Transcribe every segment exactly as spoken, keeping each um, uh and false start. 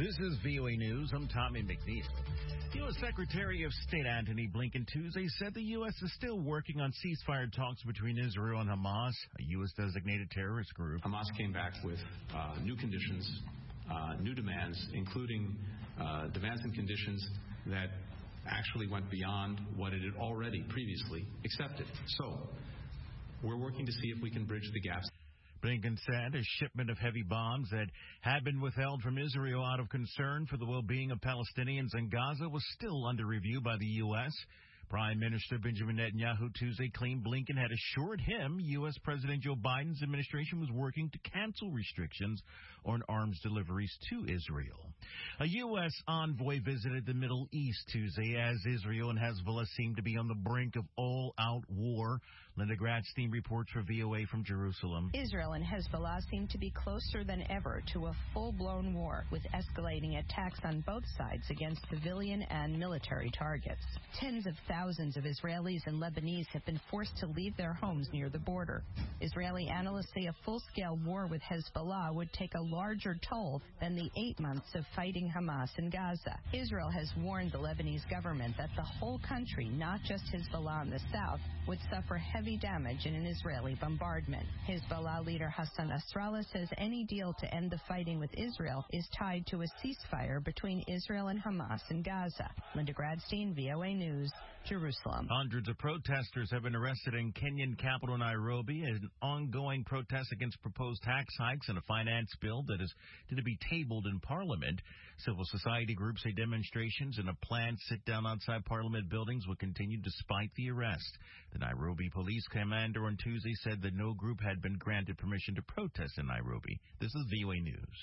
This is V O A News. I'm Tommy McNeil. U S. Secretary of State Antony Blinken Tuesday said the U S is still working on ceasefire talks between Israel and Hamas, a U S-designated terrorist group. Hamas came back with uh, new conditions, uh, new demands, including uh, demands and conditions that actually went beyond what it had already previously accepted. So we're working to see if we can bridge the gaps. Blinken said a shipment of heavy bombs that had been withheld from Israel out of concern for the well-being of Palestinians in Gaza was still under review by the U S. Prime Minister Benjamin Netanyahu Tuesday claimed Blinken had assured him U S. President Joe Biden's administration was working to cancel restrictions on arms deliveries to Israel. A U S envoy visited the Middle East Tuesday as Israel and Hezbollah seem to be on the brink of all-out war. Linda Gradstein reports for V O A from Jerusalem. Israel and Hezbollah seem to be closer than ever to a full-blown war, with escalating attacks on both sides against civilian and military targets. Tens of thousands of Israelis and Lebanese have been forced to leave their homes near the border. Israeli analysts say a full-scale war with Hezbollah would take a larger toll than the eight months of fighting Hamas in Gaza. Israel has warned the Lebanese government that the whole country, not just Hezbollah in the south, would suffer heavy damage in an Israeli bombardment. Hezbollah leader Hassan Nasrallah says any deal to end the fighting with Israel is tied to a ceasefire between Israel and Hamas in Gaza. Linda Gradstein, V O A News, Jerusalem. Hundreds of protesters have been arrested in Kenyan capital Nairobi in an ongoing protest against proposed tax hikes and a finance bill that is to be tabled in Parliament. Civil society groups say demonstrations and a planned sit-down outside Parliament buildings will continue despite the arrest. The Nairobi police commander on Tuesday said that no group had been granted permission to protest in Nairobi. This is V O A News.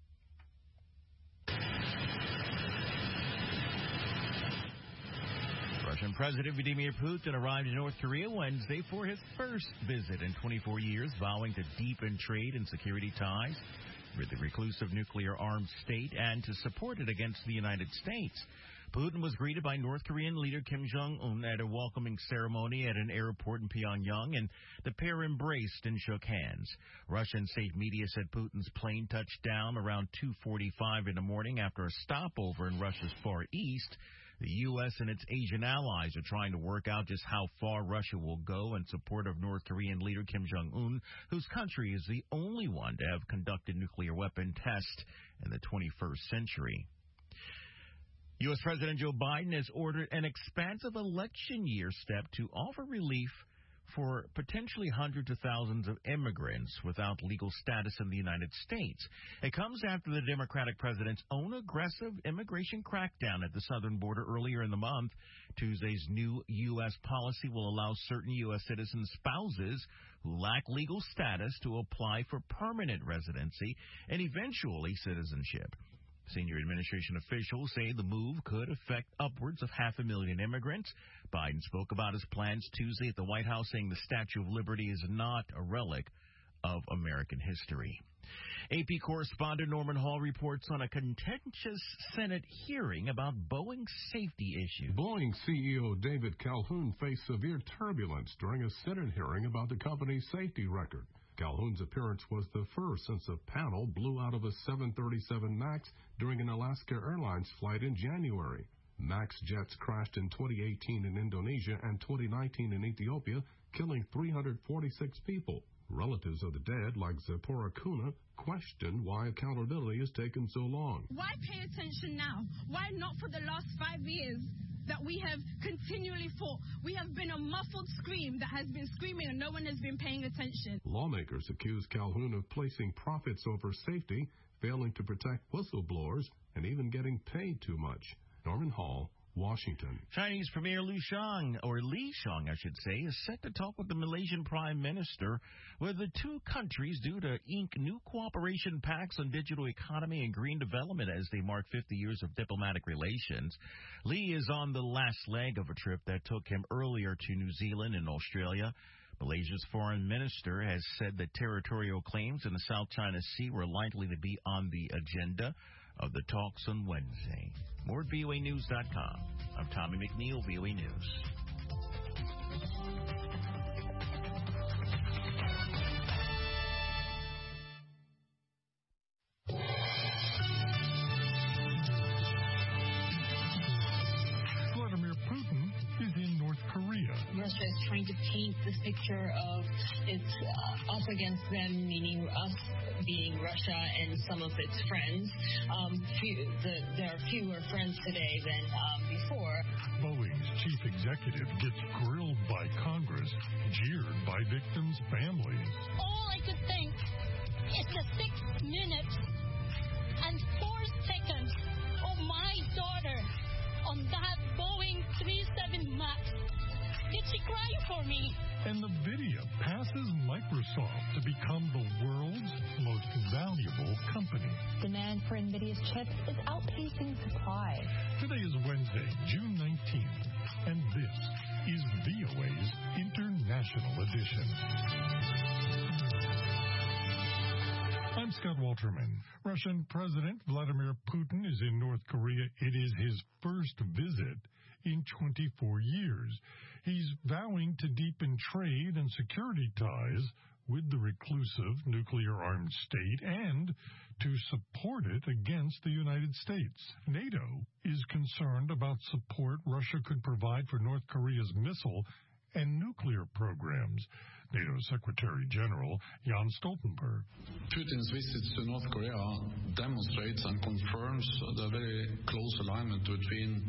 Russian President Vladimir Putin arrived in North Korea Wednesday for his first visit in twenty-four years, vowing to deepen trade and security ties with the reclusive nuclear-armed state and to support it against the United States. Putin was greeted by North Korean leader Kim Jong-un at a welcoming ceremony at an airport in Pyongyang, and the pair embraced and shook hands. Russian state media said Putin's plane touched down around two forty-five in the morning after a stopover in Russia's Far East. The U S and its Asian allies are trying to work out just how far Russia will go in support of North Korean leader Kim Jong-un, whose country is the only one to have conducted nuclear weapon tests in the twenty-first century. U S. President Joe Biden has ordered an expansive election year step to offer relief for potentially hundreds of thousands of immigrants without legal status in the United States. It comes after the Democratic president's own aggressive immigration crackdown at the southern border earlier in the month. Tuesday's new U S policy will allow certain U S citizen spouses who lack legal status to apply for permanent residency and eventually citizenship. Senior administration officials say the move could affect upwards of half a million immigrants. Biden spoke about his plans Tuesday at the White House, saying the Statue of Liberty is not a relic of American history. A P correspondent Norman Hall reports on a contentious Senate hearing about Boeing's safety issues. Boeing C E O David Calhoun faced severe turbulence during a Senate hearing about the company's safety record. Calhoun's appearance was the first since a panel blew out of a seven thirty-seven MAX during an Alaska Airlines flight in January. MAX jets crashed in twenty eighteen in Indonesia and twenty nineteen in Ethiopia, killing three hundred forty-six people. Relatives of the dead, like Zipporah Kuna, question why accountability has taken so long. Why pay attention now? Why not for the last five years? That we have continually fought. We have been a muffled scream that has been screaming and no one has been paying attention. Lawmakers accuse Calhoun of placing profits over safety, failing to protect whistleblowers, and even getting paid too much. Norman Hall, Washington. Chinese Premier Liu Xiang, or Li Xiang, I should say, is set to talk with the Malaysian Prime Minister, where the two countries due to ink new cooperation pacts on digital economy and green development as they mark fifty years of diplomatic relations. Li is on the last leg of a trip that took him earlier to New Zealand and Australia. Malaysia's foreign minister has said that territorial claims in the South China Sea were likely to be on the agenda of the talks on Wednesday. More at V O A News dot com. I'm Tommy McNeil, V O A News. to paint this picture of it's uh, us against them, meaning us being Russia and some of its friends. Um, few, the, there are fewer friends today than um, before. Boeing's chief executive gets grilled by Congress, jeered by victims' families. All I could think is the six minutes and four seconds of my daughter on that Boeing three seventy-seven Max. Did she cry for me? And the video passes Microsoft to become the world's most valuable company. Demand for NVIDIA's chips is outpacing supply. Today is Wednesday, June nineteenth, and this is V O A's International Edition. I'm Scott Walterman. Russian President Vladimir Putin is in North Korea. It is his first visit in twenty-four years. He's vowing to deepen trade and security ties with the reclusive nuclear-armed state and to support it against the United States. NATO is concerned about support Russia could provide for North Korea's missile and nuclear programs. NATO Secretary General Jens Stoltenberg. Putin's visit to North Korea demonstrates and confirms the very close alignment between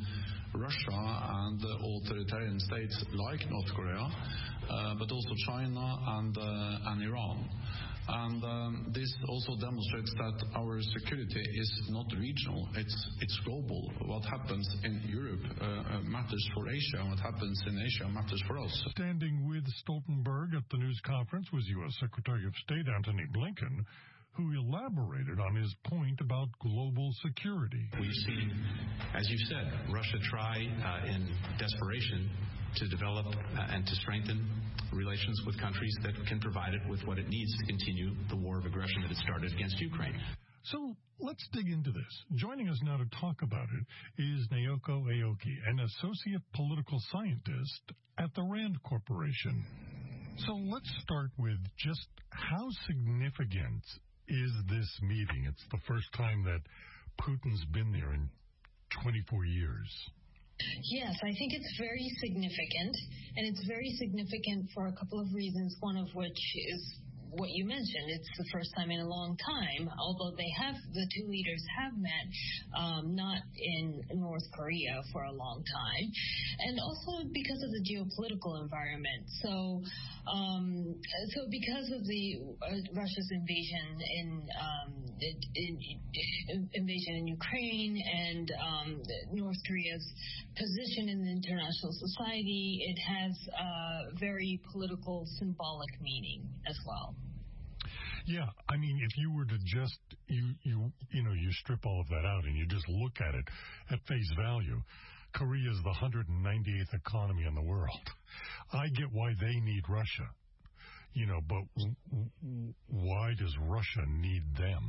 Russia and uh, authoritarian states like North Korea, uh, but also China and, uh, and Iran. And um, this also demonstrates that our security is not regional, it's it's global. What happens in Europe uh, matters for Asia, and what happens in Asia matters for us. Standing with Stoltenberg at the news conference was U S Secretary of State Antony Blinken, who elaborated on his point about global security. We've seen, as you said, Russia try uh, in desperation to develop uh, and to strengthen relations with countries that can provide it with what it needs to continue the war of aggression that it started against Ukraine. So let's dig into this. Joining us now to talk about it is Naoko Aoki, an associate political scientist at the RAND Corporation. So let's start with just how significant is this meeting? It's the first time that Putin's been there in twenty-four years. Yes, I think it's very significant, and it's very significant for a couple of reasons, one of which is what you mentioned. It's the first time in a long time, although they have, the two leaders have met, um, not in North Korea for a long time, and also because of the geopolitical environment. So, um, so because of the uh, Russia's invasion in, um, in, in invasion in Ukraine and um, North Korea's position in the international society, it has a very political, symbolic meaning as well. Yeah, I mean, if you were to just, you, you, you know, you strip all of that out and you just look at it at face value, Korea is the one hundred ninety-eighth economy in the world. I get why they need Russia, you know, but w- w- why does Russia need them?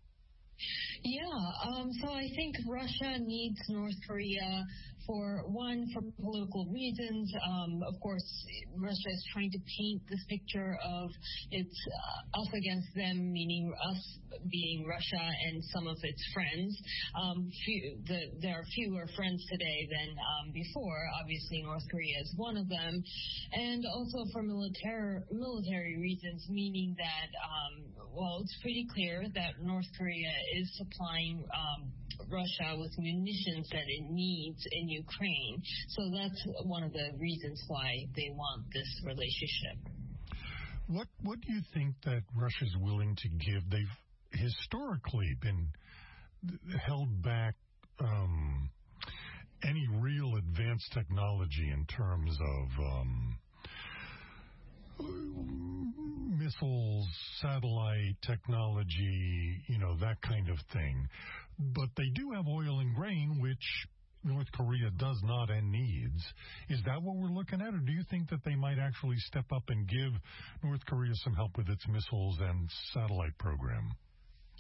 Yeah, um, so I think Russia needs North Korea for, one, for political reasons. Um, of course, Russia is trying to paint this picture of it's uh, us against them, meaning us being Russia and some of its friends. Um, few, the, there are fewer friends today than um, before. Obviously, North Korea is one of them. And also for military, military reasons, meaning that, um, well, it's pretty clear that North Korea is supplying um, Russia with munitions that it needs in Ukraine. So that's one of the reasons why they want this relationship. What what do you think that Russia's willing to give? They've historically been held back um, any real advanced technology in terms of um, missiles, satellite technology, you know, that kind of thing. But they do have oil and grain, which North Korea does not and needs. Is that what we're looking at, or do you think that they might actually step up and give North Korea some help with its missiles and satellite program?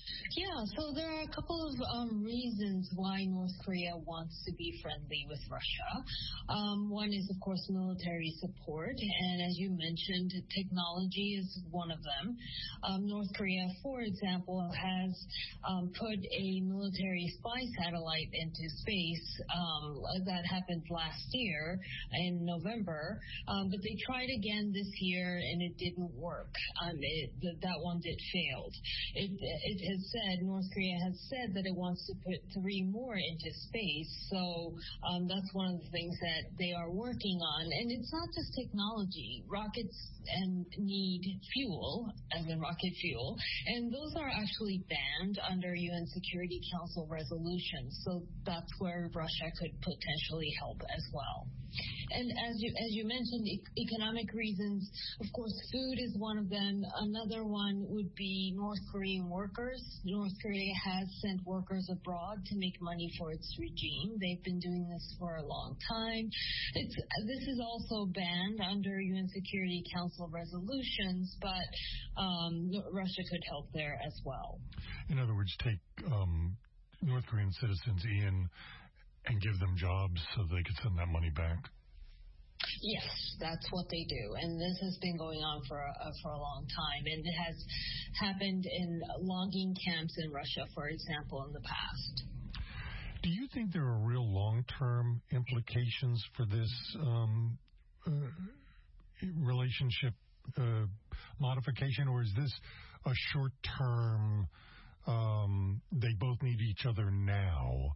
Yeah, so there are a couple of um, reasons why North Korea wants to be friendly with Russia. Um, one is, of course, military support, and as you mentioned, technology is one of them. Um, North Korea, for example, has um, put a military spy satellite into space. Um, that happened last year in November, um, but they tried again this year, and it didn't work. Um, it, th- that one did failed. It, it has said, North Korea has said that it wants to put three more into space. So um, that's one of the things that they are working on. And it's not just technology. Rockets and need fuel, as in rocket fuel. And those are actually banned under U N Security Council resolutions. So that's where Russia could potentially help as well. And as you as you mentioned, e- economic reasons, of course, food is one of them. Another one would be North Korean workers. North Korea has sent workers abroad to make money for its regime. They've been doing this for a long time. It's, this is also banned under U N Security Council resolutions, but um, Russia could help there as well. In other words, take um, North Korean citizens in and give them jobs so they could send that money back? Yes, that's what they do, and this has been going on for a, uh, for a long time, and it has happened in logging camps in Russia, for example, in the past. Do you think there are real long-term implications for this um, uh, relationship uh, modification, or is this a short-term, um, they both need each other now?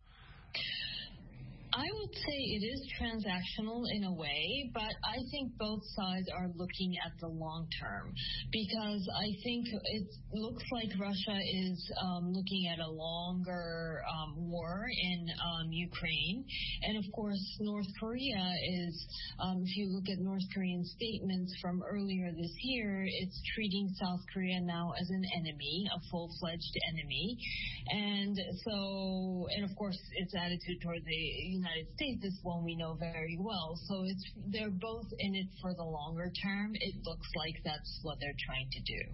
I would say it is transactional in a way, but I think both sides are looking at the long term, because I think it looks like Russia is um, looking at a longer um, war in um, Ukraine. And of course, North Korea is, um, if you look at North Korean statements from earlier this year, it's treating South Korea now as an enemy, a full-fledged enemy. And so, and of course, its attitude toward the United States is one we know very well. So it's they're both in it for the longer term. It looks like that's what they're trying to do.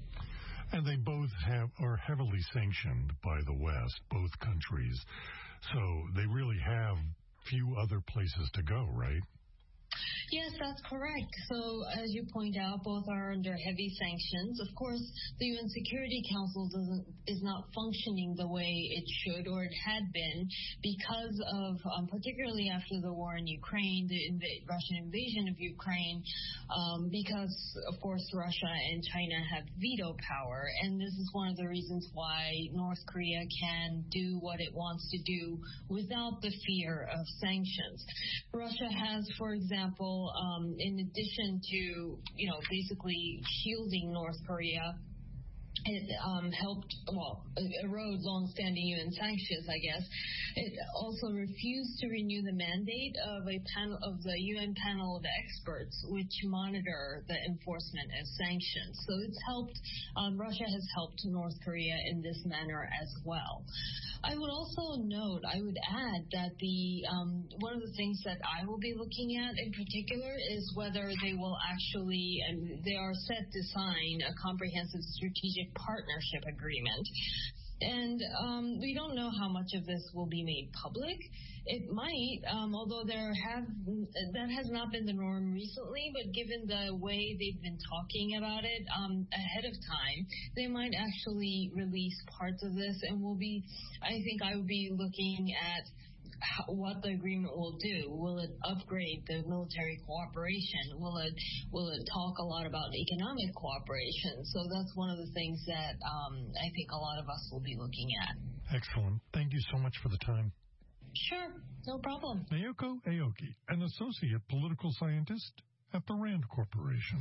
And they both have are heavily sanctioned by the West, both countries. So they really have few other places to go, right? Yes, that's correct. So, as you point out, both are under heavy sanctions. Of course, the U N Security Council doesn't is not functioning the way it should or it had been because of, um, particularly after the war in Ukraine, the inv- Russian invasion of Ukraine, um, because, of course, Russia and China have veto power. And this is one of the reasons why North Korea can do what it wants to do without the fear of sanctions. Russia has, for example, Um, in addition to, you know, basically shielding North Korea, it um, helped, well, erode long-standing U N sanctions, I guess. It also refused to renew the mandate of a panel of the U N panel of experts, which monitor the enforcement of sanctions. So it's helped, um, Russia has helped North Korea in this manner as well. I would also note, I would add that the um, one of the things that I will be looking at in particular is whether they will actually, and they are set to sign a comprehensive strategic partnership agreement. And um, we don't know how much of this will be made public. It might, um, although there have that has not been the norm recently, but given the way they've been talking about it um, ahead of time, they might actually release parts of this, and we'll be, I think I would be looking at how, what the agreement will do. Will it upgrade the military cooperation? Will it will it talk a lot about economic cooperation? So that's one of the things that um, I think a lot of us will be looking at. Excellent. Thank you so much for the time. Sure, no problem. Naoko Aoki, an associate political scientist at the RAND Corporation.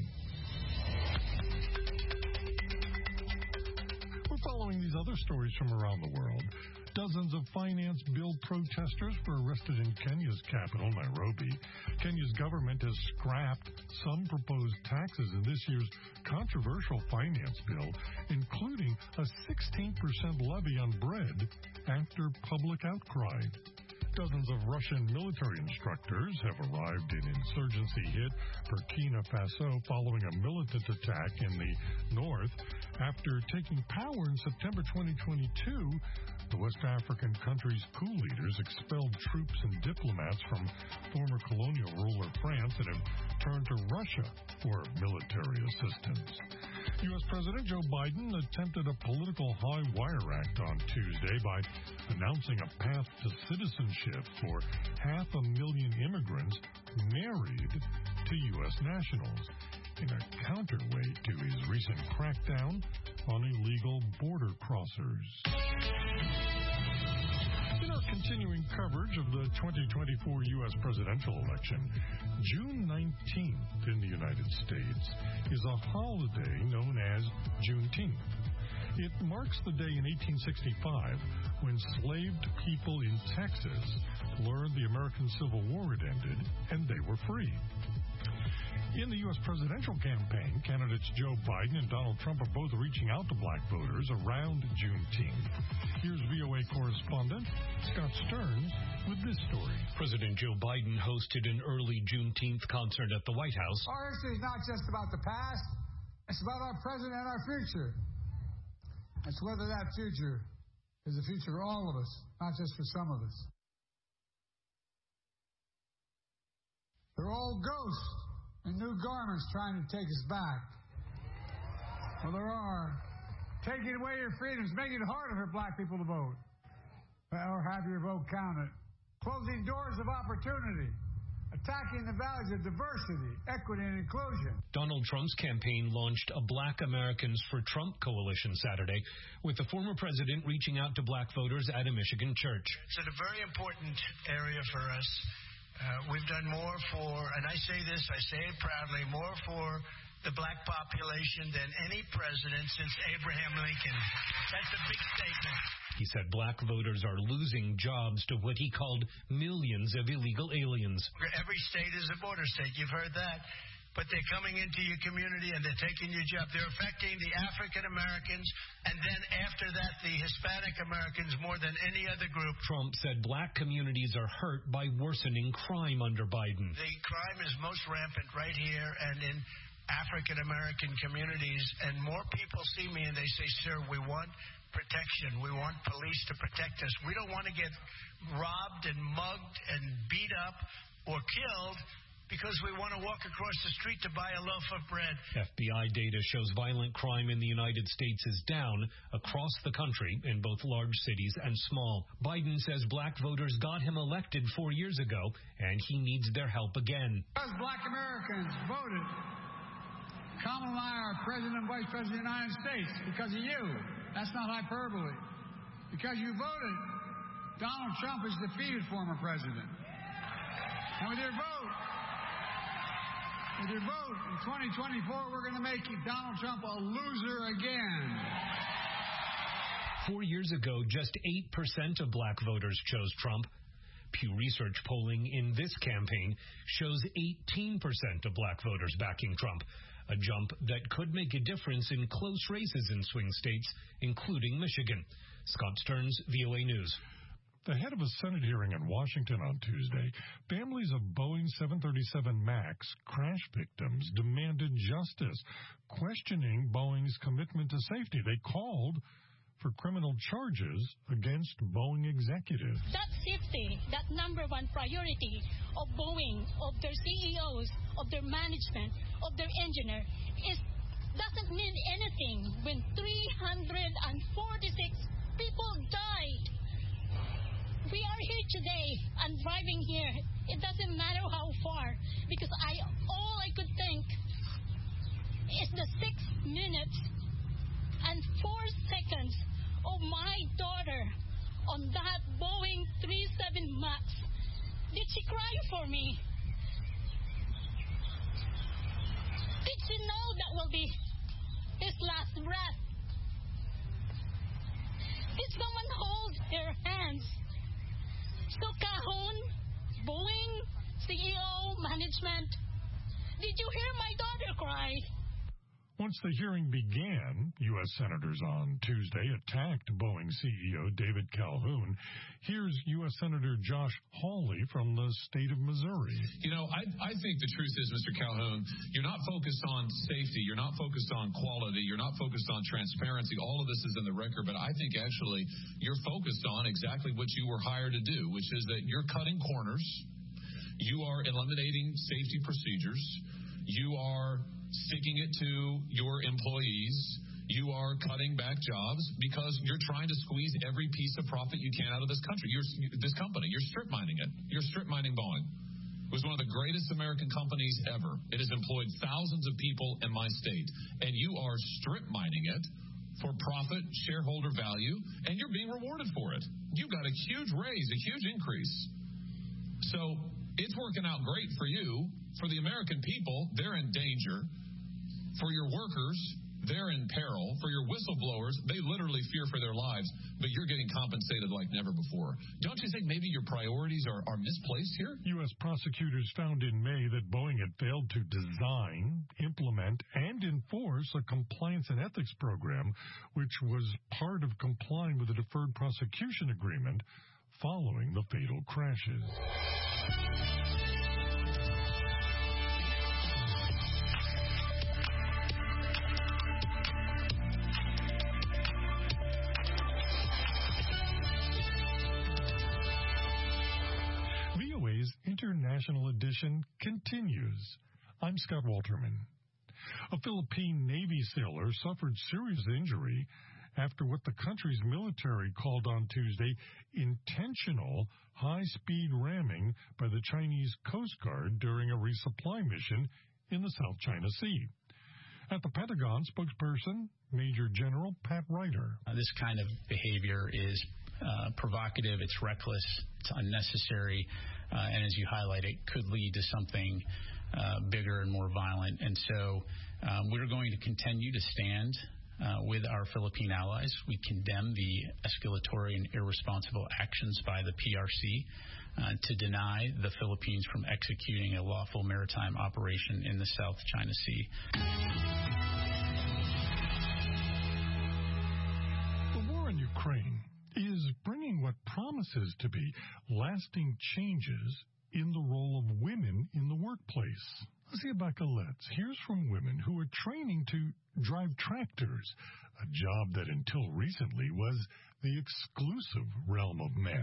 We're following these other stories from around the world. Dozens of finance bill protesters were arrested in Kenya's capital, Nairobi. Kenya's government has scrapped some proposed taxes in this year's controversial finance bill, including a sixteen percent levy on bread after public outcry. Dozens of Russian military instructors have arrived in insurgency-hit Burkina Faso following a militant attack in the north. After taking power in September twenty twenty-two, the West African country's coup leaders expelled troops and diplomats from former colonial ruler France and have turned to Russia for military assistance. U S. President Joe Biden attempted a political high-wire act on Tuesday by announcing a path to citizenship for half a million immigrants married to U S nationals, in a counterweight to his recent crackdown on illegal border crossers. In our continuing coverage of the twenty twenty-four U S presidential election, June nineteenth in the United States is a holiday known as Juneteenth. It marks the day in eighteen sixty-five when enslaved people in Texas learned the American Civil War had ended and they were free. In the U S presidential campaign, candidates Joe Biden and Donald Trump are both reaching out to black voters around Juneteenth. Here's V O A correspondent Scott Stearns with this story. President Joe Biden hosted an early Juneteenth concert at the White House. Our history is not just about the past, it's about our present and our future. It's whether that future is the future for all of us, not just for some of us. They're all ghosts in new garments trying to take us back. Well, there are. Taking away your freedoms, making it harder for black people to vote, or have your vote counted. Closing doors of opportunity. Attacking the values of diversity, equity, and inclusion. Donald Trump's campaign launched a Black Americans for Trump coalition Saturday, with the former president reaching out to black voters at a Michigan church. It's a very important area for us. Uh, we've done more for, and I say this, I say it proudly, more for the black population than any president since Abraham Lincoln. That's a big statement. He said black voters are losing jobs to what he called millions of illegal aliens. Every state is a border state. You've heard that. But they're coming into your community and they're taking your job. They're affecting the African Americans and then after that the Hispanic Americans more than any other group. Trump said black communities are hurt by worsening crime under Biden. The crime is most rampant right here and in African American communities, and more people see me and they say, sir, we want protection. We want police to protect us. We don't want to get robbed and mugged and beat up or killed because we want to walk across the street to buy a loaf of bread. F B I data shows violent crime in the United States is down across the country in both large cities and small. Biden says black voters got him elected four years ago, and he needs their help again. Because black Americans voted Kamala and I are President and Vice President of the United States because of you. That's not hyperbole. Because you voted, Donald Trump is defeated former president. And with your vote, with your vote in twenty twenty-four, we're going to make Donald Trump a loser again. Four years ago, just eight percent of black voters chose Trump. Pew Research polling in this campaign shows eighteen percent of black voters backing Trump, a jump that could make a difference in close races in swing states, including Michigan. Scott Stearns, V O A News. Ahead of a Senate hearing in Washington on Tuesday, families of Boeing seven thirty-seven MAX crash victims demanded justice, questioning Boeing's commitment to safety. They called for criminal charges against Boeing executives. That safety, that number one priority of Boeing, of their C E Os, of their management, of their engineer, is doesn't mean anything when three hundred forty-six people died. We are here today and driving here. It doesn't matter how far, because I all I could think is the six minutes and four seconds of my daughter on that Boeing three seven MAX. Did she cry for me? Did she know that will be his last breath? Did someone hold her hands? So Cajon, Boeing, C E O, management, did you hear my daughter cry? Once the hearing began, U S senators on Tuesday attacked Boeing C E O David Calhoun. Here's U S Senator Josh Hawley from the state of Missouri. You know, I, I think the truth is, Mister Calhoun, you're not focused on safety. You're not focused on quality. You're not focused on transparency. All of this is in the record, but I think actually you're focused on exactly what you were hired to do, which is that you're cutting corners. You are eliminating safety procedures. You are sticking it to your employees. You are cutting back jobs because you're trying to squeeze every piece of profit you can out of this country. You're, this company, you're strip mining it. You're strip mining Boeing. It was one of the greatest American companies ever. It has employed thousands of people in my state, and you are strip mining it for profit, shareholder value, and you're being rewarded for it. You got a huge raise, a huge increase. So it's working out great for you. For the American people, they're in danger. For your workers, they're in peril. For your whistleblowers, they literally fear for their lives, but you're getting compensated like never before. Don't you think maybe your priorities are, are misplaced here? U S prosecutors found in May that Boeing had failed to design, implement, and enforce a compliance and ethics program, which was part of complying with the deferred prosecution agreement following the fatal crashes. International edition continues. I'm Scott Walterman. A Philippine Navy sailor suffered serious injury after what the country's military called on Tuesday intentional high-speed ramming by the Chinese Coast Guard during a resupply mission in the South China Sea. At the Pentagon, spokesperson Major General Pat Ryder. Uh, this kind of behavior is uh, provocative, it's reckless, it's unnecessary. Uh, and as you highlight, it could lead to something uh, bigger and more violent. And so um, we're going to continue to stand uh, with our Philippine allies. We condemn the escalatory and irresponsible actions by the P R C uh, to deny the Philippines from executing a lawful maritime operation in the South China Sea. The war in Ukraine is bringing what promises to be lasting changes in the role of women in the workplace. Lucia Bacaletz hears from women who are training to drive tractors, a job that until recently was the exclusive realm of men.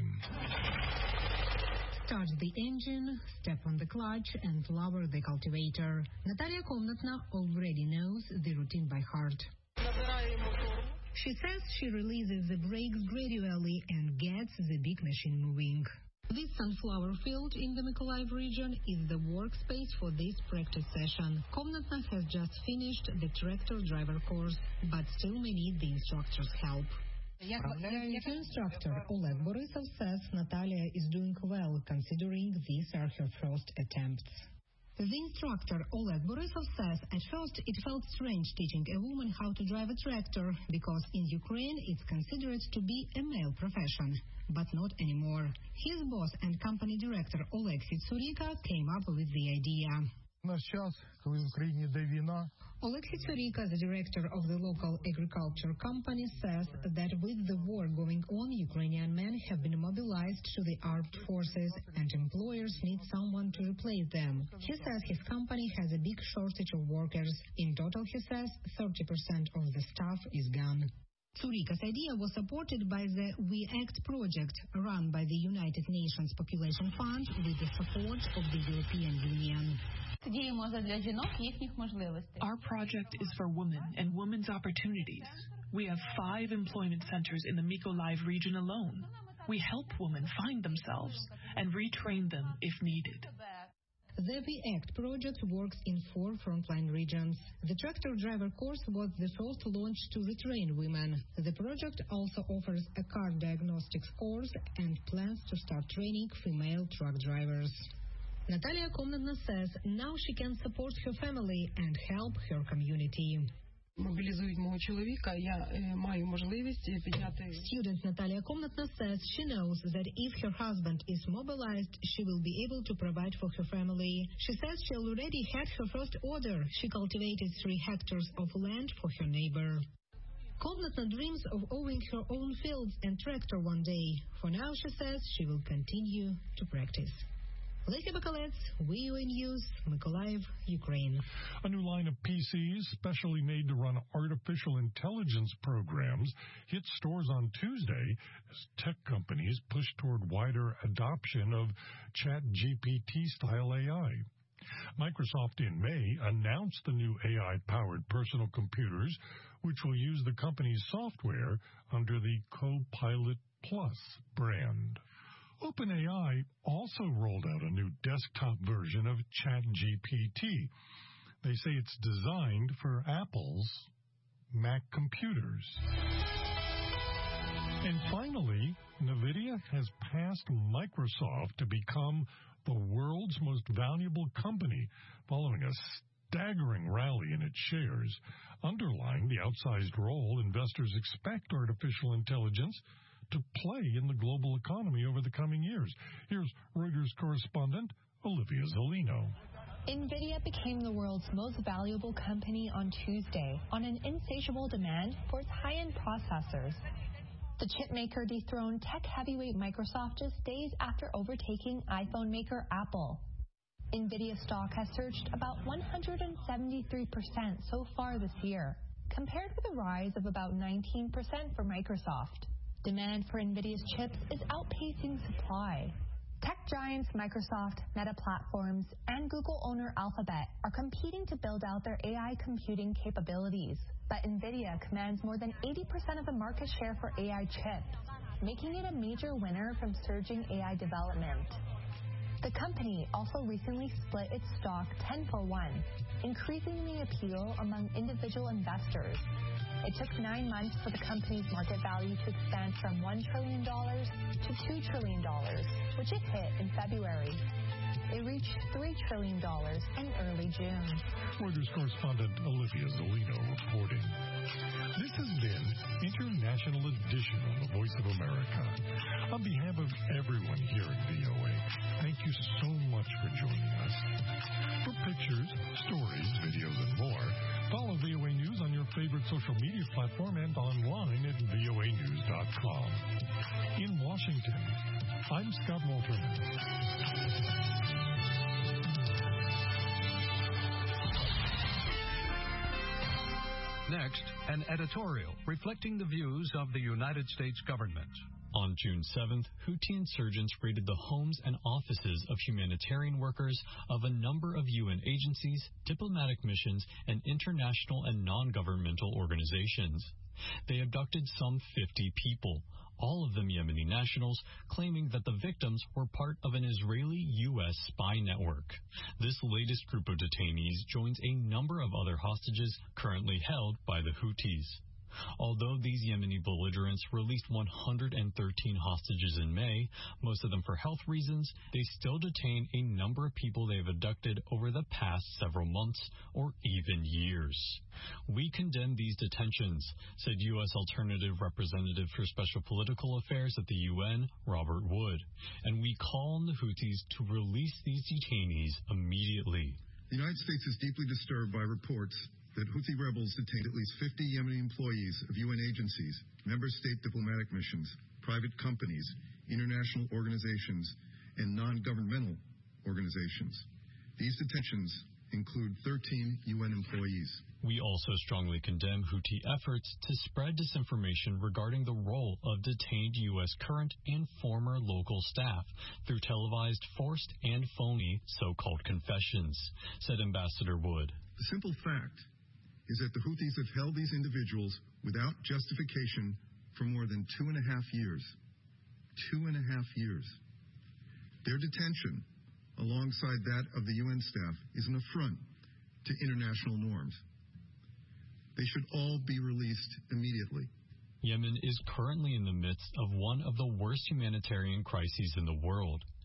Start the engine, step on the clutch, and lower the cultivator. Natalia Komnatna already knows the routine by heart. She says she releases the brakes gradually and gets the big machine moving. This sunflower field in the Mykolaiv region is the workspace for this practice session. Komnatna has just finished the tractor driver course, but still may need the instructor's help. The instructor, Oleg Borisov, says Natalia is doing well, considering these are her first attempts. The instructor, Oleg Borisov, says at first it felt strange teaching a woman how to drive a tractor because in Ukraine it's considered to be a male profession, but not anymore. His boss and company director, Oleksiy Tsurika, came up with the idea. Oleksiy Tsurika, the director of the local agriculture company, says that with the war going on, Ukrainian men have been mobilized to the armed forces and employers need someone to replace them. He says his company has a big shortage of workers. In total, he says, thirty percent of the staff is gone. Tsurika's idea was supported by the We Act project run by the United Nations Population Fund with the support of the European Union. Our project is for women and women's opportunities. We have five employment centers in the Mykolaiv region alone. We help women find themselves and retrain them if needed. The We Act project works in four frontline regions. The tractor driver course was the first launch to retrain women. The project also offers a car diagnostics course and plans to start training female truck drivers. Natalia Komnatna says now she can support her family and help her community. Мобілізують мого чоловіка, я маю можливість підняти. Student Natalia Komnatna says she knows that if her husband is mobilized, she will be able to provide for her family. She says she already had her first order. She cultivated three hectares of land for her neighbor. Komnatna dreams of owning her own fields and tractor one day. For now, she says she will continue to practice. Lisa Bakalets, V O A News, Mykolaiv, Ukraine. A new line of P Cs specially made to run artificial intelligence programs hit stores on Tuesday as tech companies push toward wider adoption of ChatGPT-style A I. Microsoft in May announced the new A I-powered personal computers, which will use the company's software under the Copilot Plus brand. OpenAI also rolled out a new desktop version of ChatGPT. They say it's designed for Apple's Mac computers. And finally, NVIDIA has passed Microsoft to become the world's most valuable company following a staggering rally in its shares, underlying the outsized role investors expect artificial intelligence to play in the global economy over the coming years. Here's Reuters correspondent Olivia Zolino. NVIDIA became the world's most valuable company on Tuesday on an insatiable demand for its high-end processors. The chipmaker dethroned tech heavyweight Microsoft just days after overtaking iPhone maker Apple. NVIDIA stock has surged about one hundred seventy-three percent so far this year, compared with a rise of about nineteen percent for Microsoft. Demand for NVIDIA's chips is outpacing supply. Tech giants Microsoft, Meta Platforms, and Google owner Alphabet are competing to build out their A I computing capabilities. But NVIDIA commands more than eighty percent of the market share for A I chips, making it a major winner from surging A I development. The company also recently split its stock ten for one, increasing the appeal among individual investors. It took nine months for the company's market value to expand from one trillion dollars to two trillion dollars, which it hit in February. It reached three trillion dollars in early June. Reuters correspondent Olivia Zolino reporting. This has been International Edition on the Voice of America. On behalf of everyone here at V O A, thank you so much for joining us. For pictures, stories, videos, and more, follow V O A News on your favorite social media platform and online at V O A news dot com. In Washington, I'm Scott Walterman. Next, an editorial reflecting the views of the United States government. On June seventh, Houthi insurgents raided the homes and offices of humanitarian workers of a number of U N agencies, diplomatic missions, and international and non-governmental organizations. They abducted some fifty people, all of them Yemeni nationals, claiming that the victims were part of an Israeli-U S spy network. This latest group of detainees joins a number of other hostages currently held by the Houthis. Although these Yemeni belligerents released one hundred thirteen hostages in May, most of them for health reasons, they still detain a number of people they have abducted over the past several months or even years. We condemn these detentions, said U S Alternative Representative for Special Political Affairs at the U N, Robert Wood, and we call on the Houthis to release these detainees immediately. The United States is deeply disturbed by reports that Houthi rebels detained at least fifty Yemeni employees of U N agencies, member state diplomatic missions, private companies, international organizations, and non-governmental organizations. These detentions include thirteen U N employees. We also strongly condemn Houthi efforts to spread disinformation regarding the role of detained U S current and former local staff through televised, forced, and phony so-called confessions, said Ambassador Wood. The simple fact is that the Houthis have held these individuals without justification for more than two and a half years. Two and a half years. Their detention, alongside that of the U N staff, is an affront to international norms. They should all be released immediately. Yemen is currently in the midst of one of the worst humanitarian crises in the world.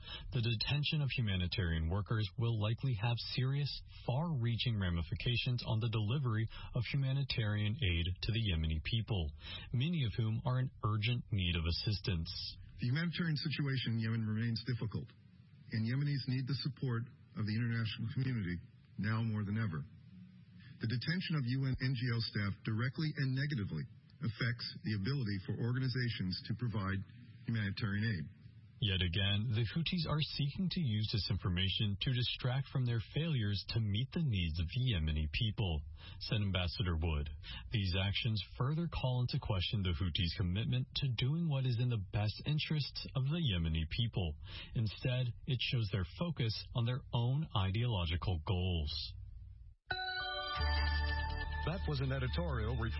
The detention of humanitarian workers will likely have serious, far-reaching ramifications on the delivery of humanitarian aid to the Yemeni people, many of whom are in urgent need of assistance. The humanitarian situation in Yemen remains difficult, and Yemenis need the support of the international community now more than ever. The detention of U N N G O staff directly and negatively affects the ability for organizations to provide humanitarian aid. Yet again, the Houthis are seeking to use this information to distract from their failures to meet the needs of the Yemeni people, said Ambassador Wood. These actions further call into question the Houthis' commitment to doing what is in the best interests of the Yemeni people. Instead, it shows their focus on their own ideological goals. That was an editorial reflecting